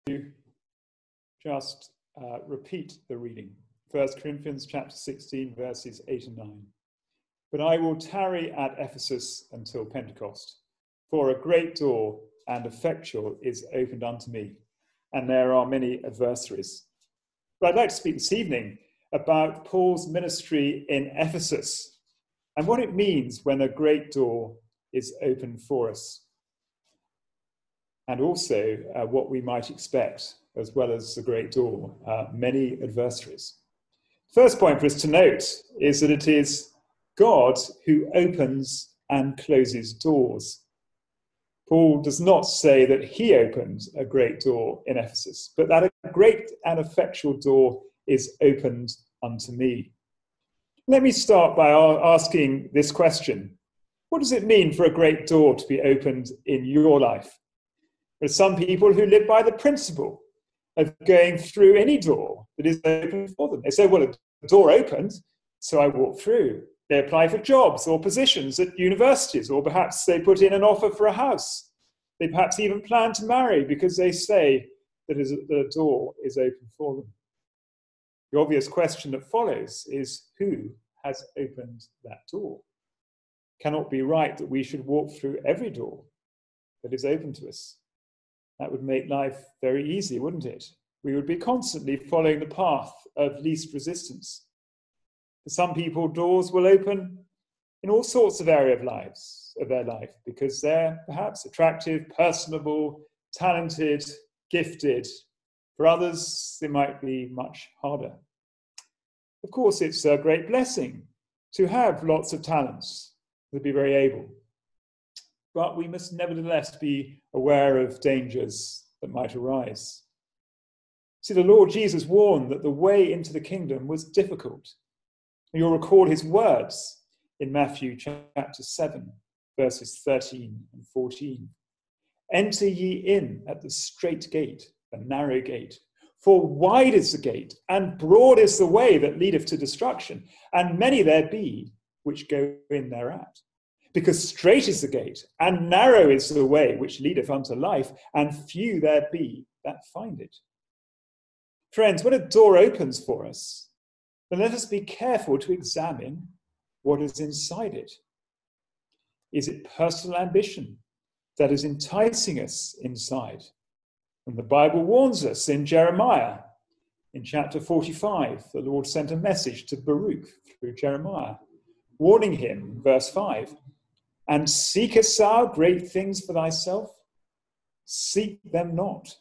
just repeat the reading. 1 Corinthians chapter 16, verses 8 and 9. But I will tarry at Ephesus until Pentecost, for a great door and effectual is opened unto me, and there are many adversaries. But I'd like to speak this evening about Paul's ministry in Ephesus and what it means when a great door is opened for us, and also what we might expect, as well as the great door, many adversaries. First point for us to note is that it is God who opens and closes doors. Paul does not say that he opened a great door in Ephesus, but that a great and effectual door is opened unto me. Let me start by asking this question. What does it mean for a great door to be opened in your life? There are some people who live by the principle of going through any door that is open for them. They say, well, a door opened, so I walk through. They apply for jobs or positions at universities, or perhaps they put in an offer for a house. They perhaps even plan to marry because they say that a door is open for them. The obvious question that follows is, who has opened that door? It cannot be right that we should walk through every door that is open to us. That would make life very easy, wouldn't it? We would be constantly following the path of least resistance. For some people, doors will open in all sorts of areas of their life because they're perhaps attractive, personable, talented, gifted. For others, they might be much harder. Of course, it's a great blessing to have lots of talents, to be very able. But we must nevertheless be aware of dangers that might arise. See, the Lord Jesus warned that the way into the kingdom was difficult. You'll recall his words in Matthew chapter 7, verses 13 and 14. Enter ye in at the strait gate, the narrow gate. For wide is the gate, and broad is the way that leadeth to destruction, and many there be which go in thereat. Because strait is the gate, and narrow is the way which leadeth unto life, and few there be that find it. Friends, when a door opens for us, then let us be careful to examine what is inside it. Is it personal ambition that is enticing us inside? And the Bible warns us in Jeremiah, in chapter 45, the Lord sent a message to Baruch through Jeremiah, warning him, verse 5, and seekest thou great things for thyself? Seek them not.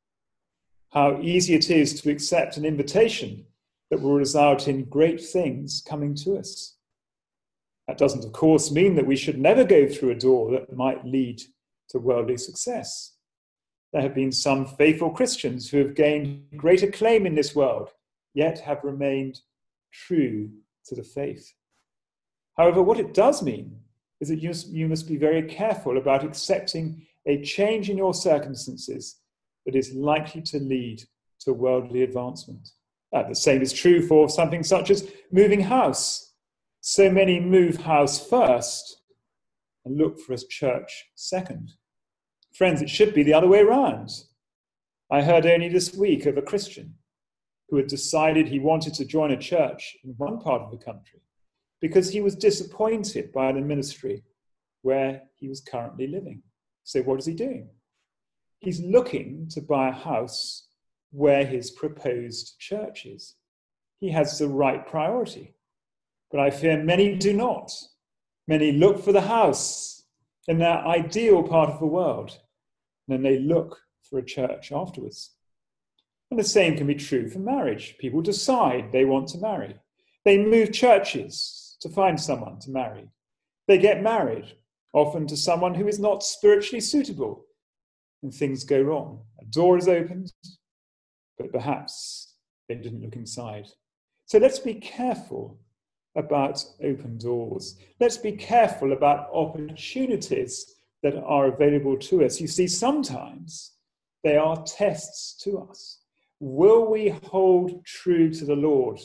How easy it is to accept an invitation that will result in great things coming to us. That doesn't, of course, mean that we should never go through a door that might lead to worldly success. There have been some faithful Christians who have gained great acclaim in this world, yet have remained true to the faith. However, what it does mean is that you must be very careful about accepting a change in your circumstances that is likely to lead to worldly advancement. The same is true for something such as moving house. So many move house first and look for a church second. Friends, it should be the other way around. I heard only this week of a Christian who had decided he wanted to join a church in one part of the country because he was disappointed by the ministry where he was currently living. So what is he doing? He's looking to buy a house where his proposed church is. He has the right priority. But I fear many do not. Many look for the house in their ideal part of the world, and then they look for a church afterwards. And the same can be true for marriage. People decide they want to marry. They move churches to find someone to marry. They get married, often to someone who is not spiritually suitable, and things go wrong. A door is opened, but perhaps they didn't look inside. So let's be careful about open doors. Let's be careful about opportunities that are available to us. You see, sometimes they are tests to us. Will we hold true to the Lord?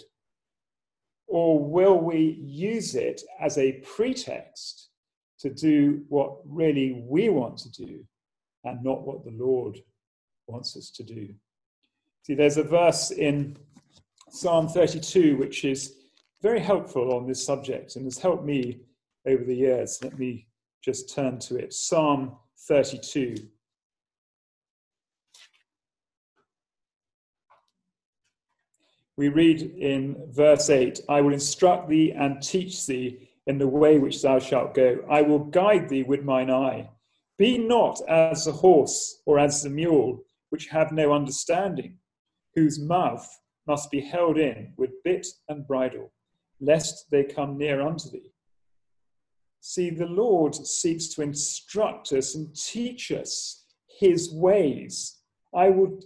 Or will we use it as a pretext to do what really we want to do and not what the Lord wants us to do. See, there's a verse in Psalm 32 which is very helpful on this subject and has helped me over the years. Let me just turn to it. Psalm 32. We read in verse 8, I will instruct thee and teach thee in the way which thou shalt go. I will guide thee with mine eye. Be not as the horse or as the mule, which have no understanding, whose mouth must be held in with bit and bridle, lest they come near unto thee. See, the Lord seeks to instruct us and teach us his ways. I will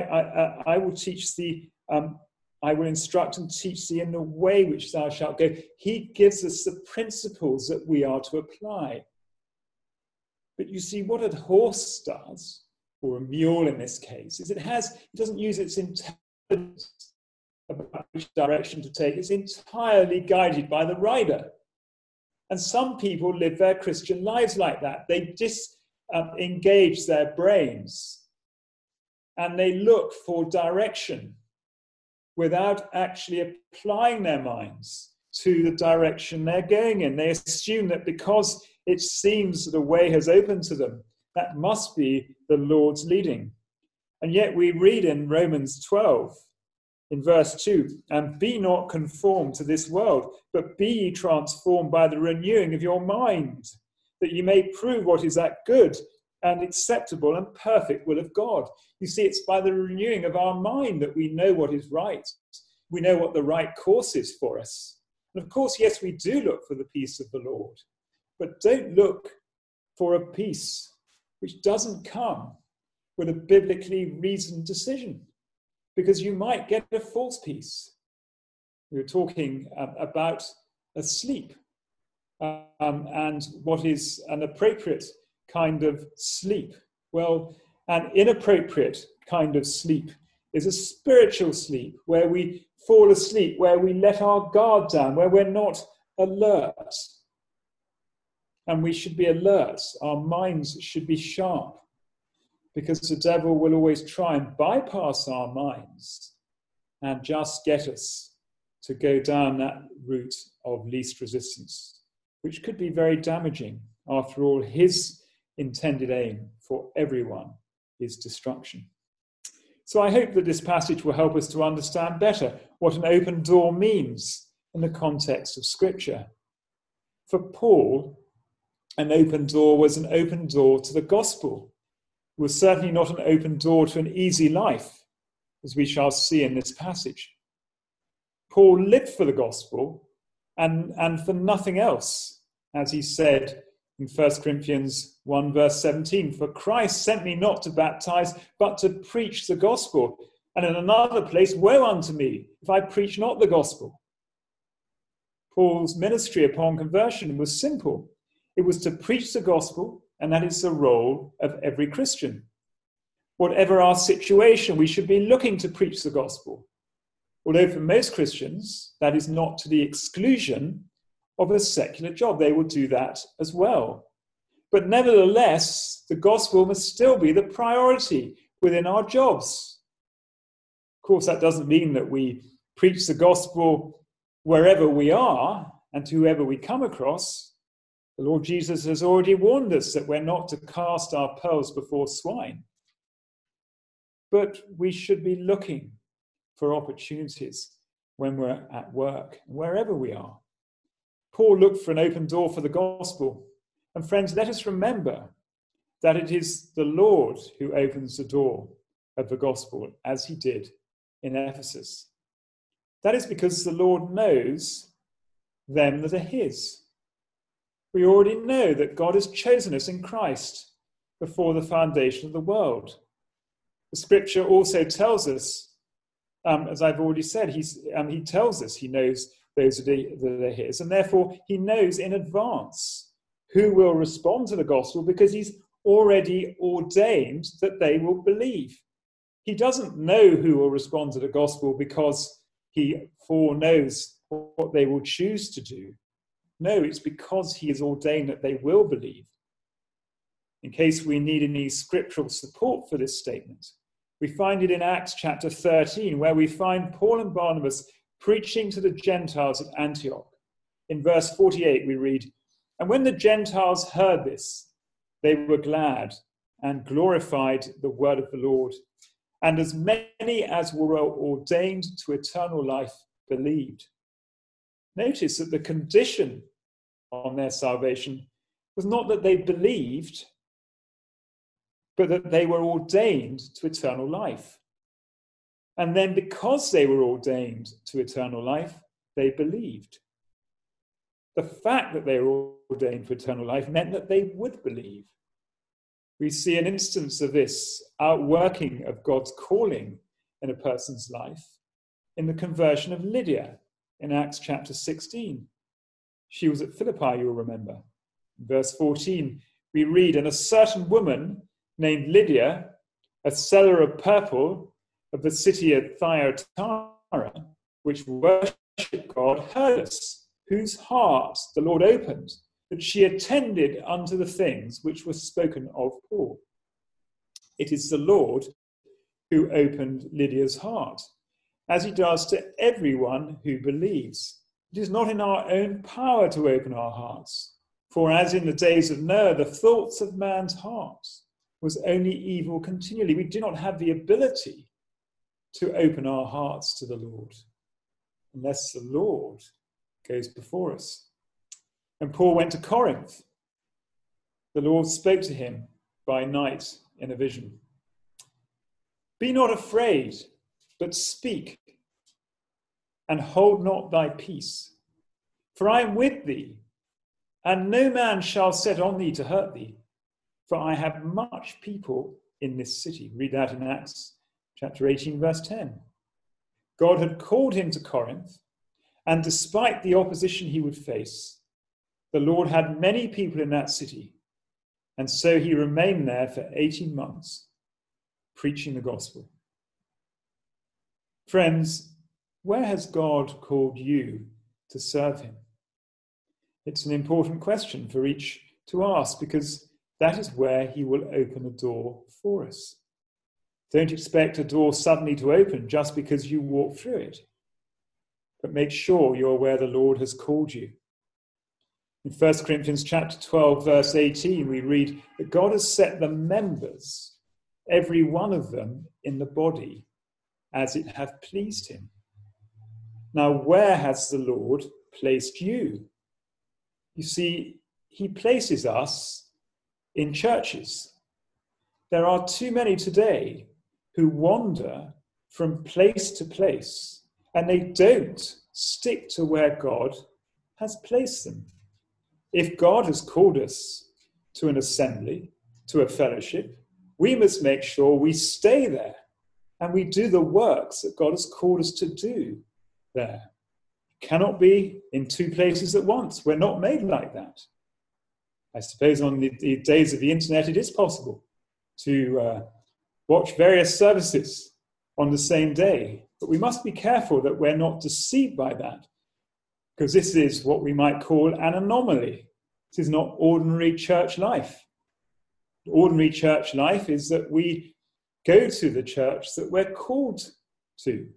teach thee, I will instruct and teach thee in the way which thou shalt go. He gives us the principles that we are to apply. But you see, what a horse does, or a mule in this case, is it doesn't use its intelligence about which direction to take. It's entirely guided by the rider. And some people live their Christian lives like that. They engage their brains and they look for direction without actually applying their minds to the direction they're going in. They assume that because it seems that a way has opened to them, that must be the Lord's leading. And yet we read in Romans 12, in verse 2, and be not conformed to this world, but be ye transformed by the renewing of your mind, that ye may prove what is that good and acceptable and perfect will of God. You see, it's by the renewing of our mind that we know what is right. We know what the right course is for us. And of course, yes, we do look for the peace of the Lord, but don't look for a peace which doesn't come with a biblically reasoned decision, because you might get a false peace. We were talking about sleep and what is an appropriate kind of sleep. Well, an inappropriate kind of sleep is a spiritual sleep where we fall asleep, where we let our guard down, where we're not alert. And we should be alert. Our minds should be sharp, because the devil will always try and bypass our minds and just get us to go down that route of least resistance, which could be very damaging. After all, his intended aim for everyone is destruction. So I hope that this passage will help us to understand better what an open door means in the context of Scripture. For Paul, an open door was an open door to the gospel. It was certainly not an open door to an easy life, as we shall see in this passage. Paul lived for the gospel and for nothing else, as he said in 1 Corinthians 1 verse 17, for Christ sent me not to baptize, but to preach the gospel. And in another place, woe unto me if I preach not the gospel. Paul's ministry upon conversion was simple. It was to preach the gospel, and that is the role of every Christian. Whatever our situation, we should be looking to preach the gospel. Although for most Christians, that is not to the exclusion of a secular job. They will do that as well. But nevertheless, the gospel must still be the priority within our jobs. Of course, that doesn't mean that we preach the gospel wherever we are and to whoever we come across. The Lord Jesus has already warned us that we're not to cast our pearls before swine. But we should be looking for opportunities when we're at work, wherever we are. Paul looked for an open door for the gospel. And friends, let us remember that it is the Lord who opens the door of the gospel, as he did in Ephesus. That is because the Lord knows them that are his. We already know that God has chosen us in Christ before the foundation of the world. The scripture also tells us, as I've already said, he tells us he knows those that are his, and therefore he knows in advance who will respond to the gospel because he's already ordained that they will believe. He doesn't know who will respond to the gospel because he foreknows what they will choose to do. No, it's because he has ordained that they will believe. In case we need any scriptural support for this statement, We find it in Acts chapter 13, where we find Paul and Barnabas preaching to the Gentiles at Antioch. In verse 48, we read, "And when the Gentiles heard this, they were glad and glorified the word of the Lord. And as many as were ordained to eternal life believed." Notice that the condition on their salvation was not that they believed, but that they were ordained to eternal life. And then because they were ordained to eternal life, they believed. The fact that they were ordained to eternal life meant that they would believe. We see an instance of this outworking of God's calling in a person's life in the conversion of Lydia in Acts chapter 16. She was at Philippi, you'll remember. In verse 14, we read, "And a certain woman named Lydia, a seller of purple of the city of Thyatira, which worshipped God, heard us, whose hearts the Lord opened, that she attended unto the things which were spoken of Paul." It is the Lord who opened Lydia's heart, as he does to everyone who believes. It is not in our own power to open our hearts, for as in the days of Noah, the thoughts of man's heart was only evil continually. We do not have the ability to open our hearts to the Lord unless the Lord goes before us. And Paul went to Corinth. The Lord spoke to him by night in a vision. "Be not afraid, but speak, and hold not thy peace. For I am with thee, and no man shall set on thee to hurt thee. For I have much people in this city." Read that in Acts chapter 18, verse 10. God had called him to Corinth, and despite the opposition he would face, the Lord had many people in that city, and so he remained there for 18 months, preaching the gospel. Friends, where has God called you to serve him? It's an important question for each to ask, because that is where he will open a door for us. Don't expect a door suddenly to open just because you walk through it, but make sure you're where the Lord has called you. In 1 Corinthians chapter 12, verse 18, we read that God has set the members, every one of them, in the body as it hath pleased him. Now, where has the Lord placed you? You see, he places us in churches. There are too many today who wander from place to place, and they don't stick to where God has placed them. If God has called us to an assembly, to a fellowship, we must make sure we stay there and we do the works that God has called us to do there. Cannot be in two places at once. We're not made like that. I suppose on the days of the internet, it is possible to watch various services on the same day. But we must be careful that we're not deceived by that, because this is what we might call an anomaly. This is not ordinary church life. Ordinary church life is that we go to the church that we're called to.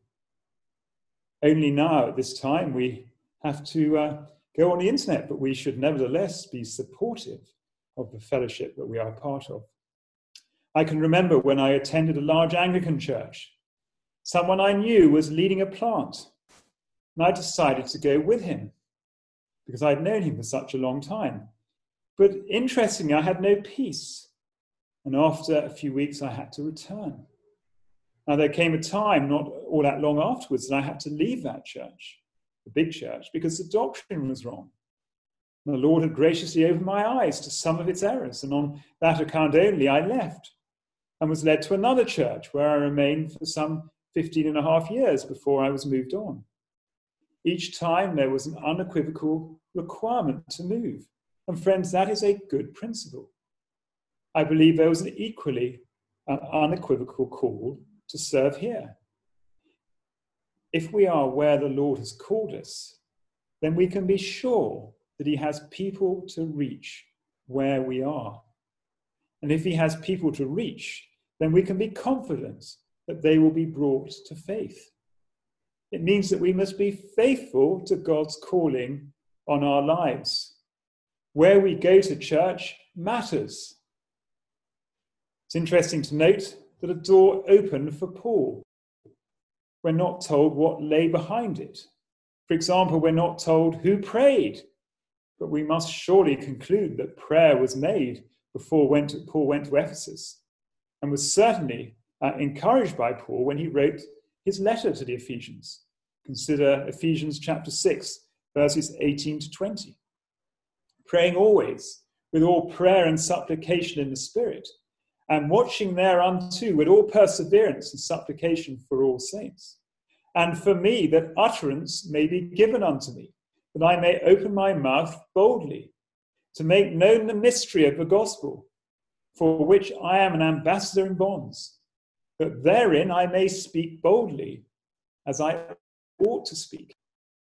Only now, at this time, we have to go on the internet, but we should nevertheless be supportive of the fellowship that we are part of. I can remember when I attended a large Anglican church, someone I knew was leading a plant, and I decided to go with him because I'd known him for such a long time. But interestingly, I had no peace, and after a few weeks, I had to return. Now, there came a time, not all that long afterwards, that I had to leave that church, the big church, because the doctrine was wrong. And the Lord had graciously opened my eyes to some of its errors, and on that account only, I left and was led to another church where I remained for some 15 and a half years before I was moved on. Each time there was an unequivocal requirement to move. And friends, that is a good principle. I believe there was an equally unequivocal call to serve here. If we are where the Lord has called us, then we can be sure that he has people to reach where we are. And if he has people to reach, then we can be confident that they will be brought to faith. It means that we must be faithful to God's calling on our lives. Where we go to church matters. It's interesting to note that a door opened for Paul. We're not told what lay behind it. For example, we're not told who prayed, but we must surely conclude that prayer was made before Paul went to Ephesus, and was certainly encouraged by Paul when he wrote his letter to the Ephesians. Consider Ephesians chapter 6, verses 18 to 20. Praying always with all prayer and supplication in the Spirit, and watching thereunto with all perseverance and supplication for all saints. And for me, that utterance may be given unto me, that I may open my mouth boldly, to make known the mystery of the gospel, for which I am an ambassador in bonds, that therein I may speak boldly, as I ought to speak.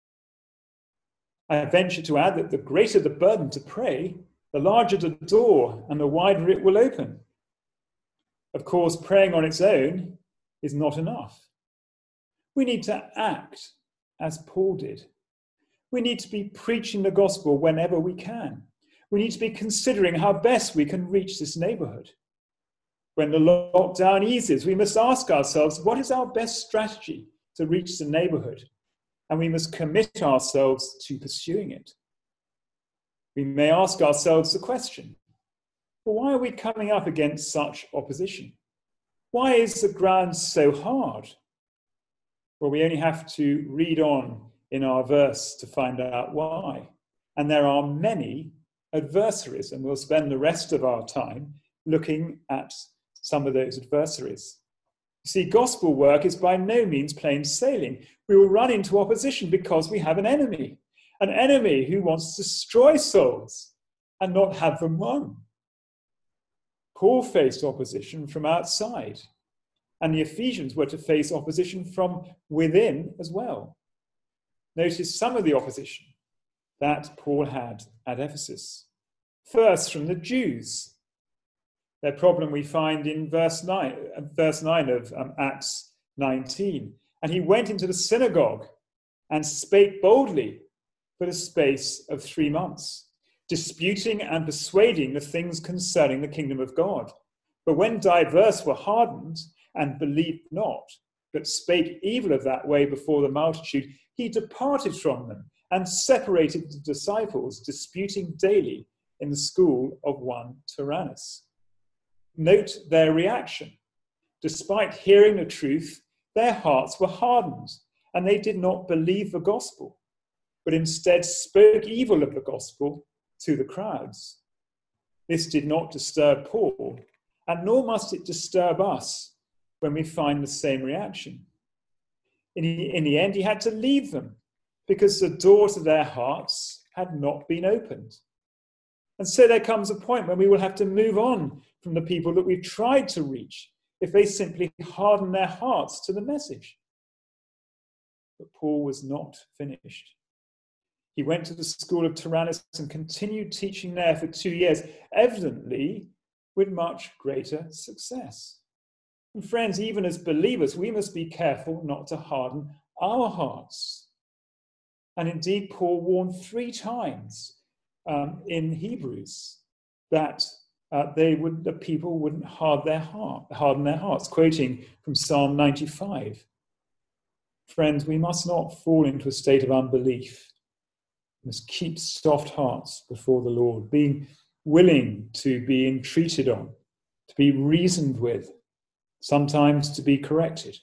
I venture to add that the greater the burden to pray, the larger the door and the wider it will open. Of course, praying on its own is not enough. We need to act as Paul did. We need to be preaching the gospel whenever we can. We need to be considering how best we can reach this neighborhood. When the lockdown eases, we must ask ourselves, what is our best strategy to reach the neighborhood? And we must commit ourselves to pursuing it. We may ask ourselves the question, well, why are we coming up against such opposition? Why is the ground so hard? Well, we only have to read on in our verse to find out why. And there are many adversaries, and we'll spend the rest of our time looking at some of those adversaries. You see, gospel work is by no means plain sailing. We will run into opposition because we have an enemy who wants to destroy souls and not have them won. Paul faced opposition from outside, and the Ephesians were to face opposition from within as well. Notice some of the opposition that Paul had at Ephesus. First, from the Jews. Their problem we find in verse 9 of Acts 19. And he went into the synagogue and spake boldly for the space of 3 months, disputing and persuading the things concerning the kingdom of God. But when divers were hardened and believed not, but spake evil of that way before the multitude, he departed from them and separated the disciples, disputing daily in the school of one Tyrannus. Note their reaction. Despite hearing the truth, their hearts were hardened, and they did not believe the gospel, but instead spoke evil of the gospel to the crowds. This did not disturb Paul, and nor must it disturb us when we find the same reaction. In the end, he had to leave them because the door to their hearts had not been opened. And so there comes a point when we will have to move on from the people that we've tried to reach if they simply harden their hearts to the message. But Paul was not finished. He went to the school of Tyrannus and continued teaching there for 2 years, evidently with much greater success. And friends, even as believers, we must be careful not to harden our hearts. And indeed, Paul warned 3 times in Hebrews that the people wouldn't harden their hearts, quoting from Psalm 95. Friends, we must not fall into a state of unbelief. We must keep soft hearts before the Lord, being willing to be entreated on, to be reasoned with, sometimes to be corrected.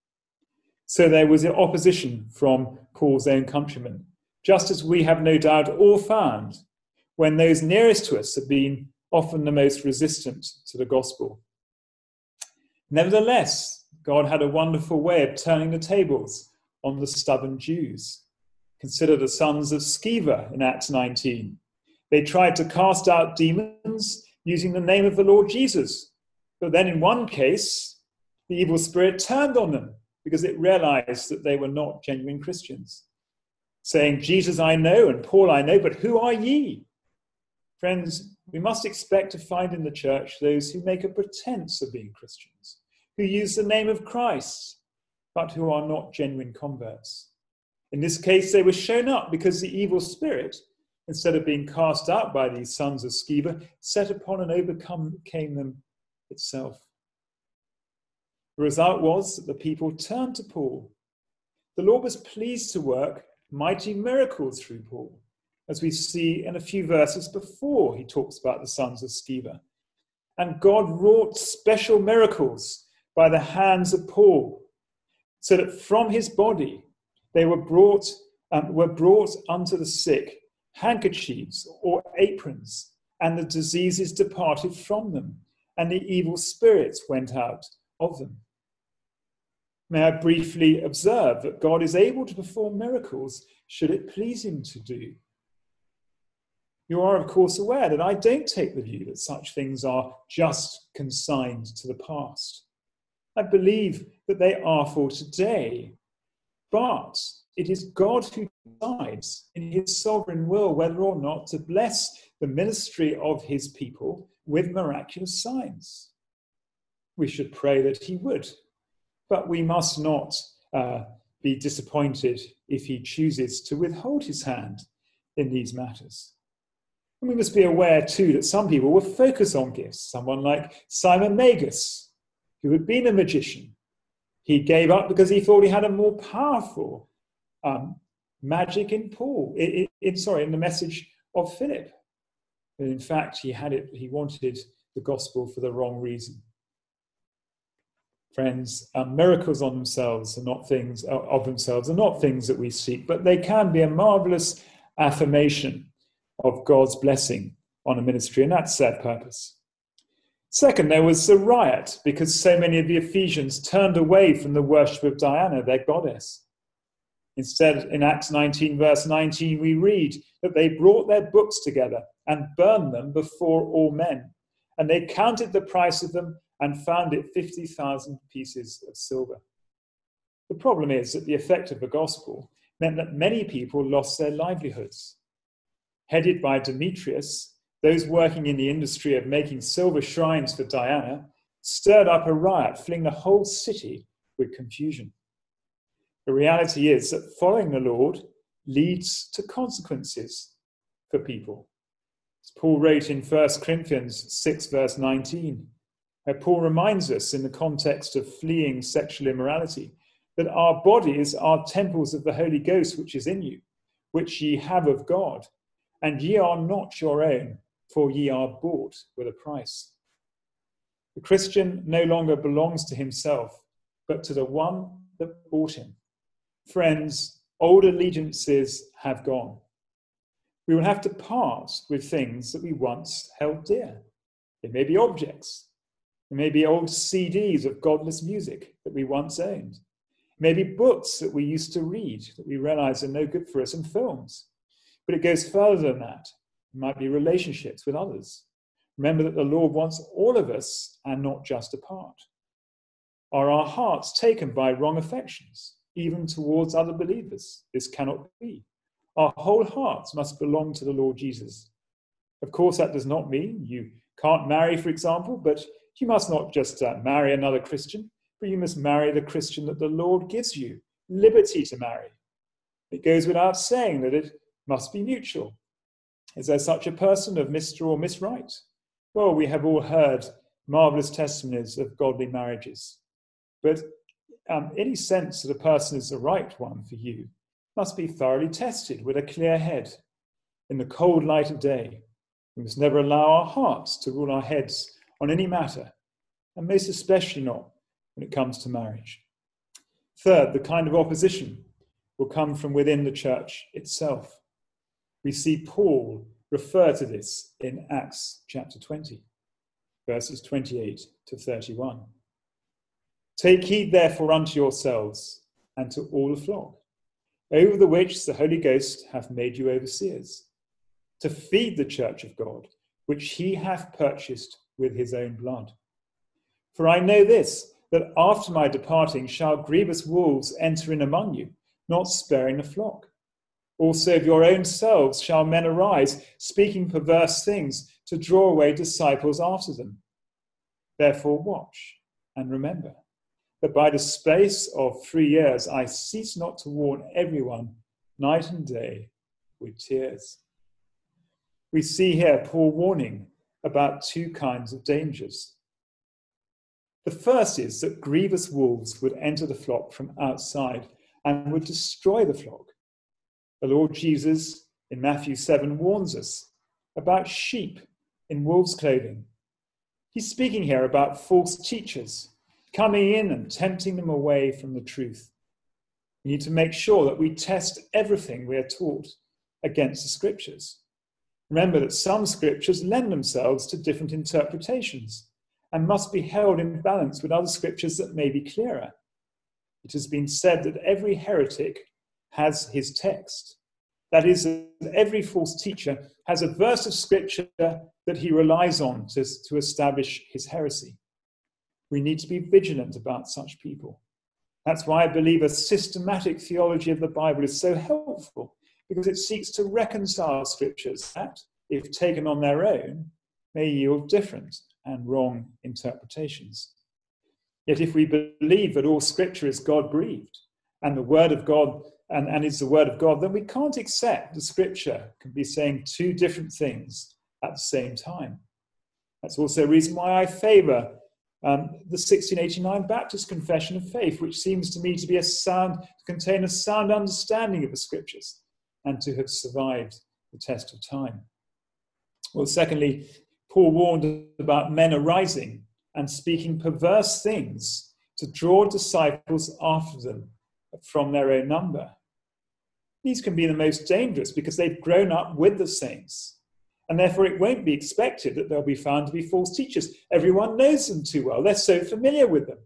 So there was opposition from Paul's own countrymen, just as we have no doubt all found when those nearest to us have been often the most resistant to the gospel. Nevertheless, God had a wonderful way of turning the tables on the stubborn Jews. Consider the sons of Sceva in Acts 19. They tried to cast out demons using the name of the Lord Jesus. But then in one case, the evil spirit turned on them because it realized that they were not genuine Christians, saying, Jesus I know and Paul I know, but who are ye? Friends, we must expect to find in the church those who make a pretense of being Christians, who use the name of Christ, but who are not genuine converts. In this case, they were shown up because the evil spirit, instead of being cast out by these sons of Sceva, set upon and overcame them itself. The result was that the people turned to Paul. The Lord was pleased to work mighty miracles through Paul, as we see in a few verses before he talks about the sons of Sceva. And God wrought special miracles by the hands of Paul, so that from his body they were brought unto the sick handkerchiefs or aprons, and the diseases departed from them, and the evil spirits went out of them. May I briefly observe that God is able to perform miracles should it please him to do. You are, of course, aware that I don't take the view that such things are just consigned to the past. I believe that they are for today, but it is God who decides in his sovereign will whether or not to bless the ministry of his people with miraculous signs. We should pray that he would, but we must not be disappointed if he chooses to withhold his hand in these matters. And we must be aware too that some people will focus on gifts. Someone like Simon Magus, who had been a magician. He gave up because he thought he had a more powerful magic in in the message of Philip. But in fact, he wanted the gospel for the wrong reason. Friends, miracles of themselves are not things that we seek, but they can be a marvelous affirmation of God's blessing on a ministry, and that's their purpose. Second, there was the riot because so many of the Ephesians turned away from the worship of Diana, their goddess. Instead, in Acts 19, verse 19, we read that they brought their books together and burned them before all men. And they counted the price of them and found it 50,000 pieces of silver. The problem is that the effect of the gospel meant that many people lost their livelihoods. Headed by Demetrius, those working in the industry of making silver shrines for Diana stirred up a riot, filling the whole city with confusion. The reality is that following the Lord leads to consequences for people. As Paul wrote in 1 Corinthians 6, verse 19, where Paul reminds us in the context of fleeing sexual immorality that our bodies are temples of the Holy Ghost which is in you, which ye have of God, and ye are not your own, for ye are bought with a price. The Christian no longer belongs to himself, but to the one that bought him. Friends, old allegiances have gone. We will have to part with things that we once held dear. They may be objects. They may be old CDs of godless music that we once owned. Maybe books that we used to read that we realize are no good for us, and films. But it goes further than that. It might be relationships with others. Remember that the Lord wants all of us and not just a part. Are our hearts taken by wrong affections, even towards other believers? This cannot be. Our whole hearts must belong to the Lord Jesus. Of course, that does not mean you can't marry, for example, but you must not just marry another Christian, but you must marry the Christian that the Lord gives you liberty to marry. It goes without saying that it must be mutual. Is there such a person of Mr. or Miss Right? Well, we have all heard marvelous testimonies of godly marriages. But any sense that a person is the right one for you must be thoroughly tested with a clear head in the cold light of day. We must never allow our hearts to rule our heads on any matter, and most especially not when it comes to marriage. Third, the kind of opposition will come from within the church itself. We see Paul refer to this in Acts chapter 20, verses 28 to 31. Take heed therefore unto yourselves and to all the flock, over the which the Holy Ghost hath made you overseers, to feed the church of God, which he hath purchased with his own blood. For I know this, that after my departing shall grievous wolves enter in among you, not sparing the flock. Also of your own selves shall men arise, speaking perverse things, to draw away disciples after them. Therefore watch and remember, that by the space of 3 years I cease not to warn everyone night and day with tears. We see here Paul warning about two kinds of dangers. The first is that grievous wolves would enter the flock from outside and would destroy the flock. The Lord Jesus in Matthew 7 warns us about sheep in wolves' clothing. He's speaking here about false teachers coming in and tempting them away from the truth. We need to make sure that we test everything we are taught against the scriptures. Remember that some scriptures lend themselves to different interpretations and must be held in balance with other scriptures that may be clearer. It has been said that every heretic has his text. That is, every false teacher has a verse of scripture that he relies on to establish his heresy. We need to be vigilant about such people. That's why I believe a systematic theology of the Bible is so helpful, because it seeks to reconcile scriptures that, if taken on their own, may yield different and wrong interpretations. Yet if we believe that all scripture is God-breathed and the word of God and is the word of God, then we can't accept the scripture can be saying two different things at the same time. That's also a reason why I favour the 1689 Baptist Confession of Faith, which seems to me to contain a sound understanding of the scriptures and to have survived the test of time. Well, secondly, Paul warned about men arising and speaking perverse things to draw disciples after them from their own number. These can be the most dangerous because they've grown up with the saints, and therefore it won't be expected that they'll be found to be false teachers. Everyone knows them too well. They're so familiar with them.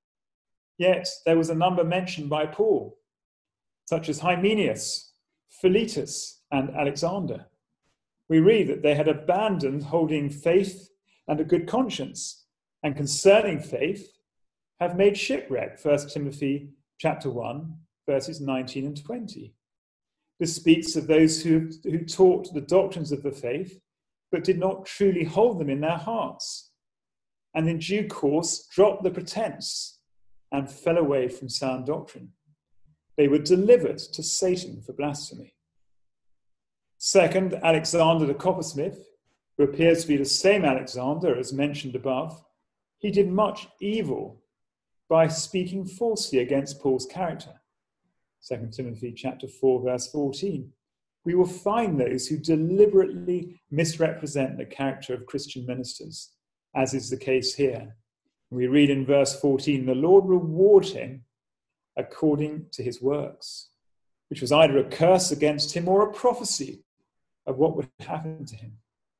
Yet there was a number mentioned by Paul, such as Hymenaeus, Philetus, and Alexander. We read that they had abandoned holding faith and a good conscience, and concerning faith have made shipwreck, 1 Timothy chapter 1, verses 19 and 20. This speaks of those who taught the doctrines of the faith, but did not truly hold them in their hearts, and in due course dropped the pretense and fell away from sound doctrine. They were delivered to Satan for blasphemy. Second, Alexander the coppersmith, who appears to be the same Alexander as mentioned above, he did much evil by speaking falsely against Paul's character. 2 Timothy chapter 4, verse 14. We will find those who deliberately misrepresent the character of Christian ministers, as is the case here. We read in verse 14, the Lord reward him according to his works, which was either a curse against him or a prophecy of what would happen to him.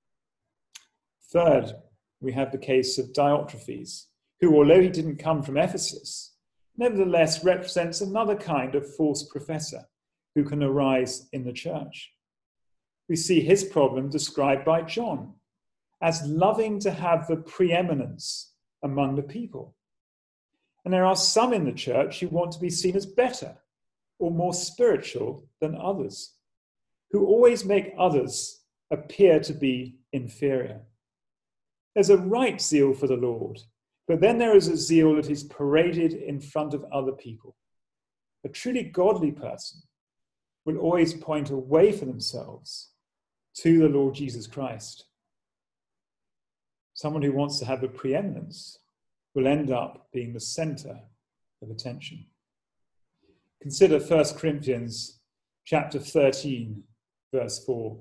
Third, we have the case of Diotrephes, who, although he didn't come from Ephesus, nevertheless represents another kind of false professor who can arise in the church. We see his problem described by John as loving to have the preeminence among the people. And there are some in the church who want to be seen as better or more spiritual than others, who always make others appear to be inferior. There's a right zeal for the Lord, but then there is a zeal that is paraded in front of other people. A truly godly person will always point away from themselves to the Lord Jesus Christ. Someone who wants to have a preeminence will end up being the center of attention. Consider 1 Corinthians chapter 13, verse 4.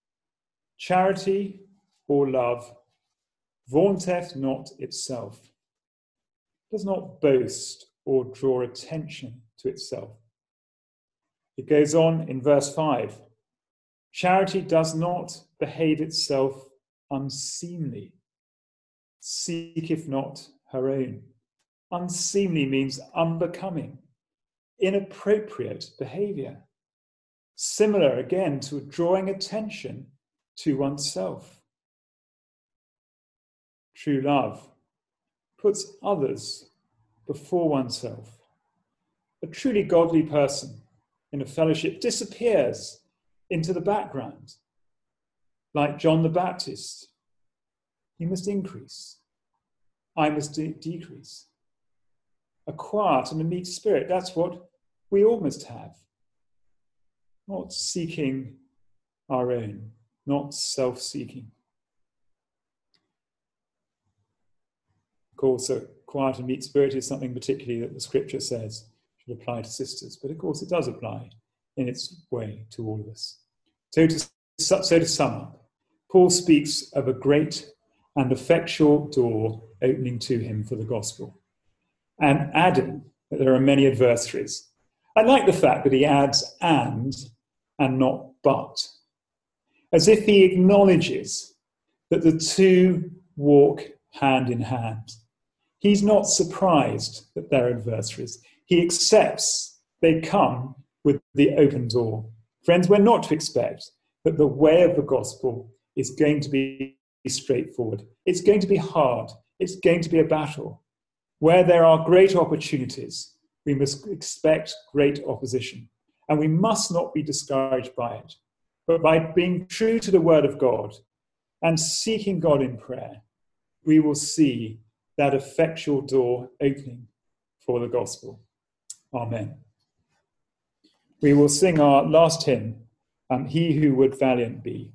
Charity or love vaunteth not itself, does not boast or draw attention to itself. It goes on in verse 5. Charity does not behave itself unseemly, seeketh not her own. Unseemly means unbecoming, inappropriate behavior. Similar again to drawing attention to oneself. True love puts others before oneself. A truly godly person in a fellowship disappears into the background. Like John the Baptist, he must increase, I must decrease. a quiet and a meek spirit. That's what we all must have. Not seeking our own, not self-seeking. Of course, a quiet and meek spirit is something particularly that the scripture says should apply to sisters, but of course it does apply in its way to all of us. So to sum up, Paul speaks of a great and effectual door opening to him for the gospel, and adding that there are many adversaries. I like the fact that he adds and not but, as if he acknowledges that the two walk hand in hand. He's not surprised that there are adversaries. He accepts they come with the open door. Friends, we're not to expect that the way of the gospel is going to be straightforward. It's going to be hard. It's going to be a battle. Where there are great opportunities, we must expect great opposition. And we must not be discouraged by it. But by being true to the word of God and seeking God in prayer, we will see that effectual door opening for the gospel. Amen. We will sing our last hymn, He Who Would Valiant Be.